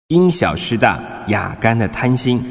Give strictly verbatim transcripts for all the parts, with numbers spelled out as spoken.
因小失大，亚干的贪心。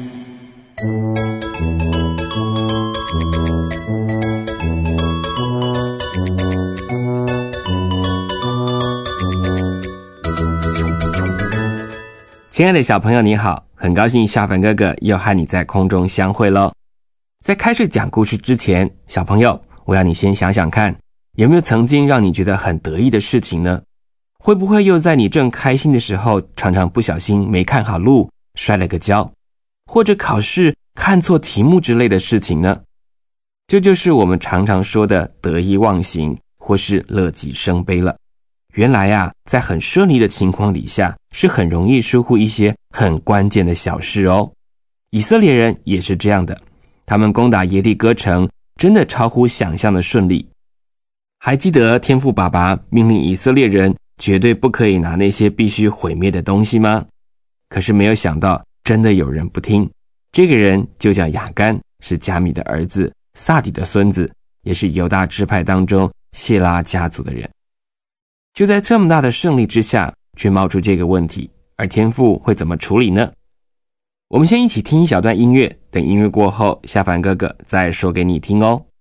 亲爱的小朋友你好，很高兴夏凡哥哥又和你在空中相会咯。在开始讲故事之前，小朋友，我要你先想想看，有没有曾经让你觉得很得意的事情呢？会不会又在你正开心的时候，常常不小心没看好路，摔了个跤，或者考试看错题目之类的事情呢？这就是我们常常说的得意忘形，或是乐极生悲了。原来啊，在很顺利的情况底下，是很容易疏忽一些很关键的小事哦。以色列人也是这样的，他们攻打耶利哥城，真的超乎想象的顺利。还记得天父爸爸命令以色列人绝对不可以拿那些必须毁灭的东西吗？可是没有想到，真的有人不听。这个人就叫亚干，是加米的儿子，撒底的孙子，也是犹大支派当中谢拉家族的人。就在这么大的胜利之下，却冒出这个问题，而天父会怎么处理呢？我们先一起听一小段音乐，等音乐过后，夏凡哥哥再说给你听哦。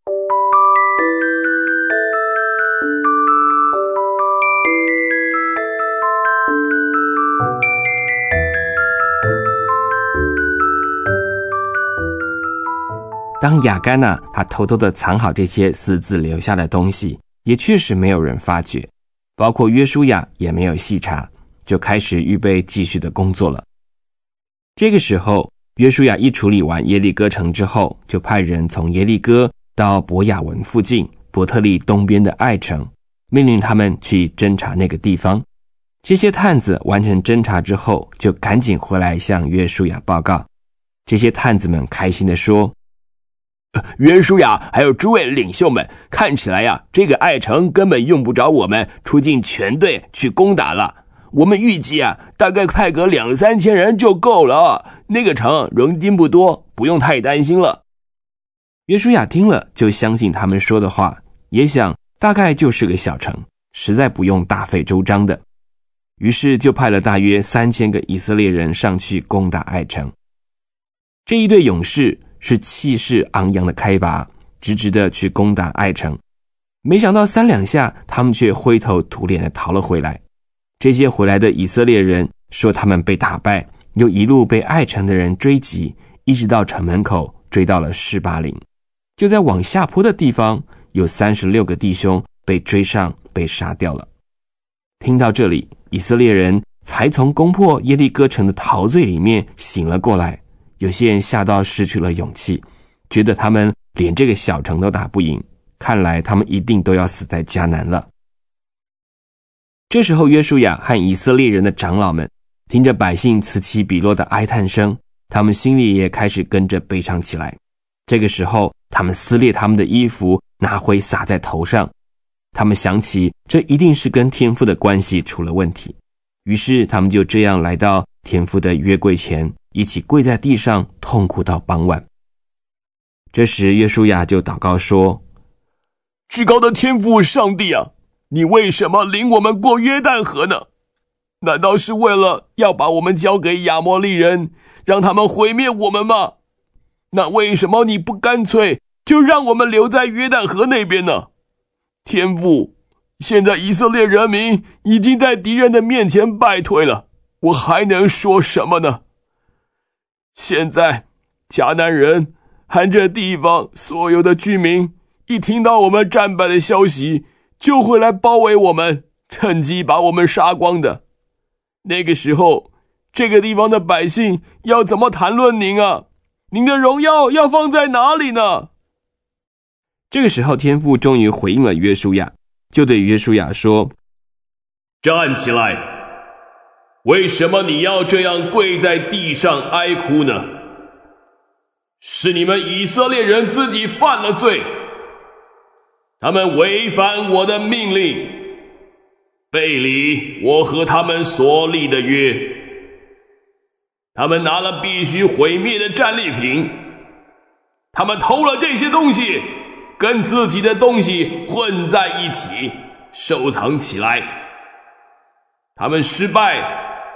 当亚干啊，他偷偷的藏好这些私自留下的东西，也确实没有人发觉，包括约书亚也没有细查，就开始预备继续的工作了。这个时候，约书亚一处理完耶利哥城之后，就派人从耶利哥到伯亚文附近伯特利东边的爱城，命令他们去侦查那个地方。这些探子完成侦查之后，就赶紧回来向约书亚报告。这些探子们开心地说， 约书亚还有诸位领袖们，看起来呀，这个爱城根本用不着我们出尽全队去攻打了。我们预计啊，大概派个两三千人就够了。那个城人丁不多，不用太担心了。 约书亚听了就相信他们说的话，也想大概就是个小城，实在不用大费周章的。于是就派了大约三千个以色列人上去攻打爱城。这一队勇士是气势昂扬的开拔，直直的去攻打爱城。没想到三两下，他们却灰头土脸的逃了回来。这些回来的以色列人说他们被打败，又一路被爱城的人追击，一直到城门口追到了示巴陵。就在往下坡的地方，有三十六个弟兄被追上，被杀掉了。听到这里，以色列人才从攻破耶利哥城的陶醉里面醒了过来。有些人吓到失去了勇气，觉得他们连这个小城都打不赢，看来他们一定都要死在迦南了。这时候约书亚和以色列人的长老们听着百姓此起彼落的哀叹声，他们心里也开始跟着悲伤起来。这个时候他们撕裂他们的衣服，拿灰撒在头上。他们想起这一定是跟天父的关系出了问题，于是他们就这样来到天父的约柜前，一起跪在地上痛哭到傍晚。这时约书亚就祷告说， 至高的天父上帝啊，你为什么领我们过约旦河呢？难道是为了要把我们交给亚摩利人，让他们毁灭我们吗？那为什么你不干脆就让我们留在约旦河那边呢？天父，现在以色列人民已经在敌人的面前败退了，我还能说什么呢？现在迦南人和这地方所有的居民一听到我们战败的消息，就会来包围我们，趁机把我们杀光的。那个时候，这个地方的百姓要怎么谈论您啊？您的荣耀要放在哪里呢？ 这个时候天父终于回应了约书亚，就对约书亚说， 站起来，为什么你要这样跪在地上哀哭呢？是你们以色列人自己犯了罪，他们违反我的命令，背离我和他们所立的约。他们拿了必须毁灭的战利品，他们偷了这些东西，跟自己的东西混在一起，收藏起来。他们失败，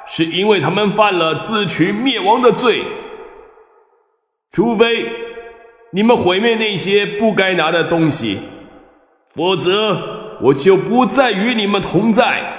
是因为他们犯了自取灭亡的罪。除非你们毁灭那些不该拿的东西，否则我就不再与你们同在。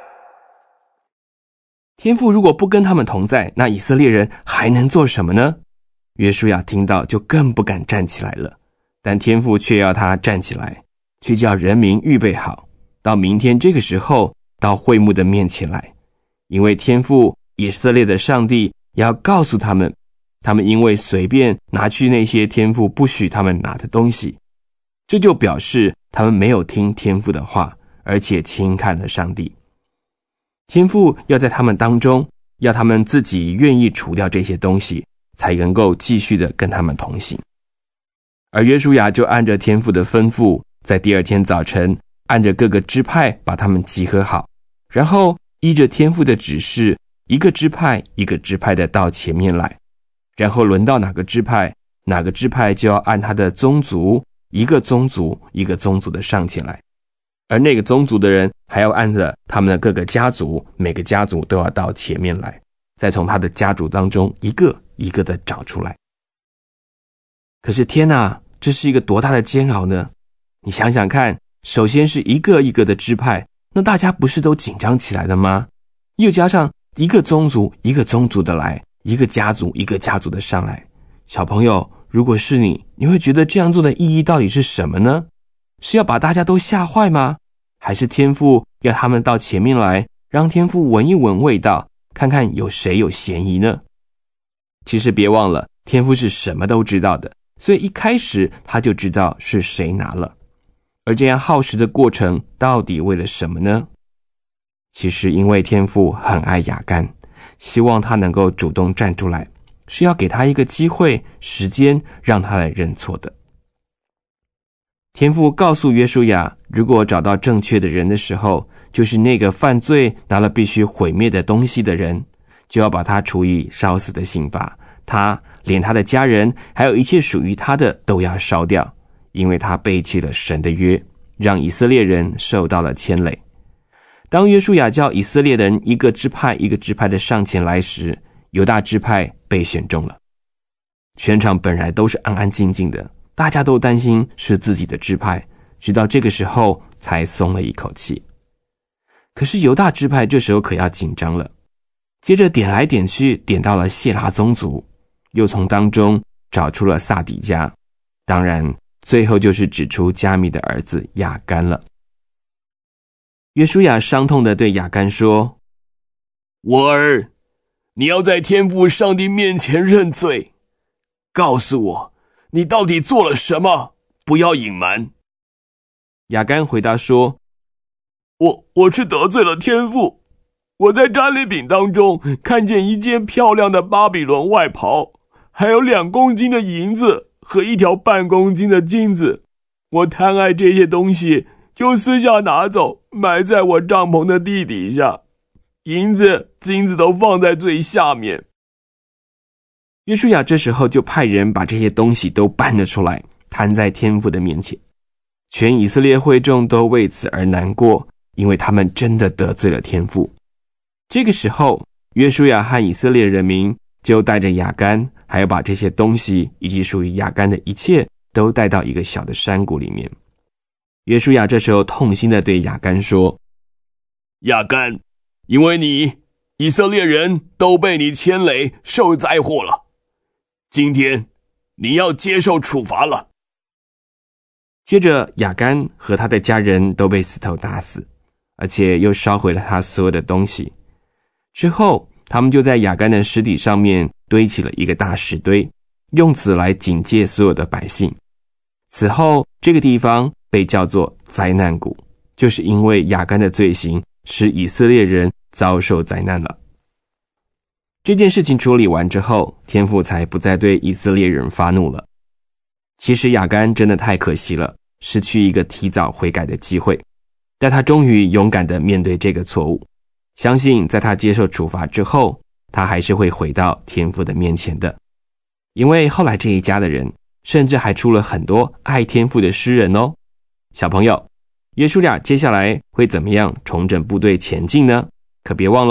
天父如果不跟他们同在，那以色列人还能做什么呢？约书亚听到就更不敢站起来了，但天父却要他站起来，去叫人民预备好，到明天这个时候到会幕的面前来，因为天父以色列的上帝要告诉他们，他们因为随便拿去那些天父不许他们拿的东西，这就表示他们没有听天父的话，而且轻看了上帝。天父要在他们当中，要他们自己愿意除掉这些东西，才能够继续的跟他们同行。而约书亚就按着天父的吩咐，在第二天早晨按着各个支派把他们集合好，然后依着天父的指示，一个支派一个支派的到前面来，然后轮到哪个支派，哪个支派就要按他的宗族，一个宗族一个宗族的上前来，而那个宗族的人还要按着他们的各个家族，每个家族都要到前面来，再从他的家族当中一个一个的找出来。可是天哪，这是一个多大的煎熬呢？你想想看，首先是一个一个的支派，那大家不是都紧张起来了吗？又加上一个宗族一个宗族的来，一个家族一个家族的上来。小朋友，如果是你，你会觉得这样做的意义到底是什么呢？是要把大家都吓坏吗？还是天父要他们到前面来，让天父闻一闻味道，看看有谁有嫌疑呢？其实别忘了，天父是什么都知道的，所以一开始他就知道是谁拿了。而这样耗时的过程到底为了什么呢？其实因为天父很爱亚干，希望他能够主动站出来，是要给他一个机会时间让他来认错的。天父告诉约书亚，如果找到正确的人的时候，就是那个犯罪拿了必须毁灭的东西的人，就要把他处以烧死的刑罚，他连他的家人还有一切属于他的都要烧掉，因为他背弃了神的约，让以色列人受到了牵累。当约书亚叫以色列人一个支派一个支派的上前来时，犹大支派被选中了。全场本来都是安安静静的，大家都担心是自己的支派，直到这个时候才松了一口气。可是犹大支派这时候可要紧张了，接着点来点去，点到了谢拉宗族，又从当中找出了撒底家，当然最后就是指出加密的儿子亚干了。约书亚伤痛地对亚干说， 我儿，你要在天父上帝面前认罪，告诉我你到底做了什么，不要隐瞒。 亚干回答说， 我我是得罪了天父，我在战利品当中看见一件漂亮的巴比伦外袍，还有两公斤的银子和一条半公斤的金子，我贪爱这些东西，就私下拿走，埋在我帐篷的地底下，银子金子都放在最下面。 约书亚这时候就派人把这些东西都搬了出来，摊在天父的面前。全以色列会众都为此而难过，因为他们真的得罪了天父。这个时候，约书亚和以色列人民就带着亚干，还有把这些东西以及属于亚干的一切都带到一个小的山谷里面。约书亚这时候痛心地对亚干说， 亚干，因为你以色列人都被你牵累，受灾祸了，今天你要接受处罚了。 接着亚干和他的家人都被石头打死，而且又烧毁了他所有的东西。之后他们就在亚干的尸体上面堆起了一个大石堆，用此来警戒所有的百姓。此后这个地方被叫做灾难谷，就是因为亚干的罪行使以色列人遭受灾难了。这件事情处理完之后，天父才不再对以色列人发怒了。其实亚干真的太可惜了，失去一个提早悔改的机会，但他终于勇敢地面对这个错误，相信在他接受处罚之后，他还是会回到天父的面前的。因为后来这一家的人甚至还出了很多爱天父的诗人哦。小朋友，约书亚接下来会怎么样重整部队前进呢？可别忘了哦，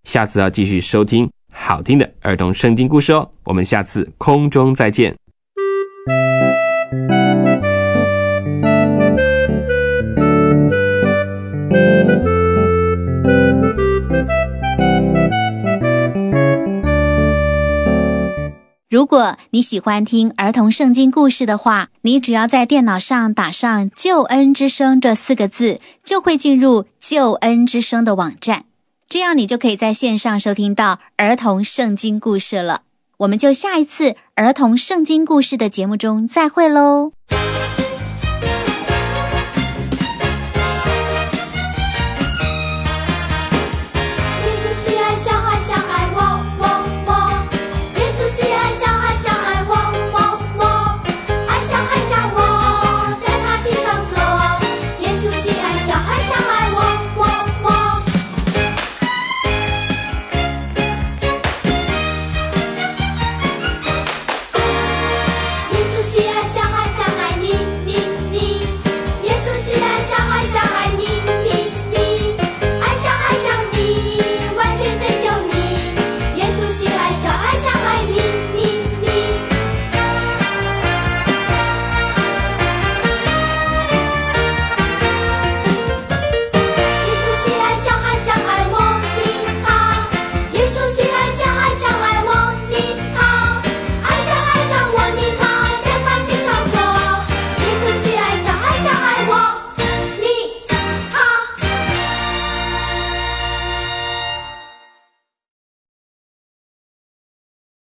下次要继续收听好听的儿童圣经故事哦。我们下次空中再见。 如果你喜欢听儿童圣经故事的话，你只要在电脑上打上救恩之声这四个字，就会进入救恩之声的网站，这样你就可以在线上收听到儿童圣经故事了。我们就下一次儿童圣经故事的节目中再会咯。